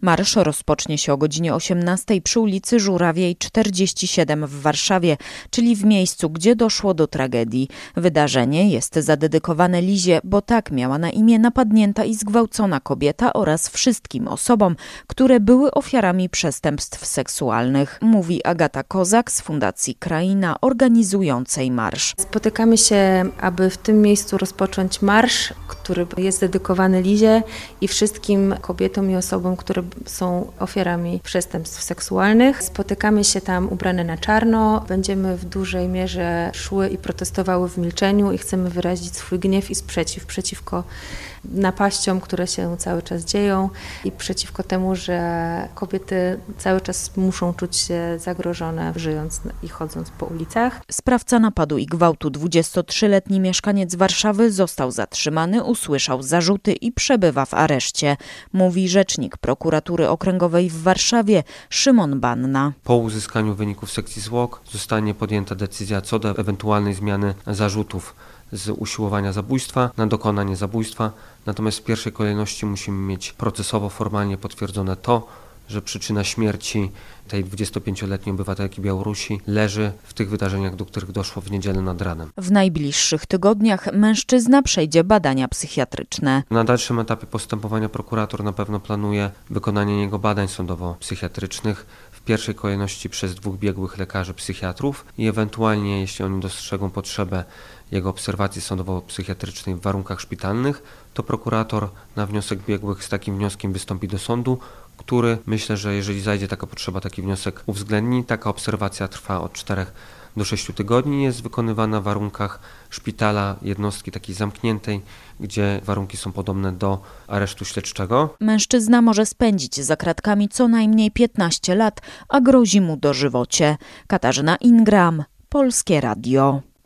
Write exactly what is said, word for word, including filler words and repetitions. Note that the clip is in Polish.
Marsz rozpocznie się o godzinie osiemnastej przy ulicy Żurawiej czterdzieści siedem w Warszawie, czyli w miejscu, gdzie doszło do tragedii. Wydarzenie jest zadedykowane Lizie, bo tak miała na imię napadnięta i zgwałcona kobieta oraz wszystkim osobom, które były ofiarami przestępstw seksualnych, mówi Agata Kozak z Fundacji Kraina organizującej marsz. Spotykamy się, aby w tym miejscu rozpocząć marsz, który jest dedykowany Lizie i wszystkim kobietom i osobom, które są ofiarami przestępstw seksualnych. Spotykamy się tam ubrane na czarno, będziemy w dużej mierze szły i protestowały w milczeniu i chcemy wyrazić swój gniew i sprzeciw przeciwko napaściom, które się cały czas dzieją i przeciwko temu, że kobiety cały czas muszą czuć się zagrożone, żyjąc i chodząc po ulicach. Sprawca napadu i gwałtu, dwudziestotrzyletni mieszkaniec Warszawy, został zatrzymany, usłyszał zarzuty i przebywa w areszcie, mówi rzecznik prokuratury okręgowej w Warszawie Szymon Banna. Po uzyskaniu wyników sekcji zwłok zostanie podjęta decyzja co do ewentualnej zmiany zarzutów z usiłowania zabójstwa na dokonanie zabójstwa. Natomiast w pierwszej kolejności musimy mieć procesowo, formalnie potwierdzone to, że przyczyna śmierci tej dwudziestopięcioletniej obywatelki Białorusi leży w tych wydarzeniach, do których doszło w niedzielę nad ranem. W najbliższych tygodniach mężczyzna przejdzie badania psychiatryczne. Na dalszym etapie postępowania prokurator na pewno planuje wykonanie niego badań sądowo-psychiatrycznych, w pierwszej kolejności przez dwóch biegłych lekarzy psychiatrów i ewentualnie, jeśli oni dostrzegą potrzebę jego obserwacji sądowo-psychiatrycznej w warunkach szpitalnych, to prokurator na wniosek biegłych z takim wnioskiem wystąpi do sądu, który, myślę, że jeżeli zajdzie taka potrzeba, taki wniosek uwzględni. Taka obserwacja trwa od czterech do sześciu tygodni, jest wykonywana w warunkach szpitala, jednostki takiej zamkniętej, gdzie warunki są podobne do aresztu śledczego. Mężczyzna może spędzić za kratkami co najmniej piętnaście lat, a grozi mu dożywocie. Katarzyna Ingram, Polskie Radio.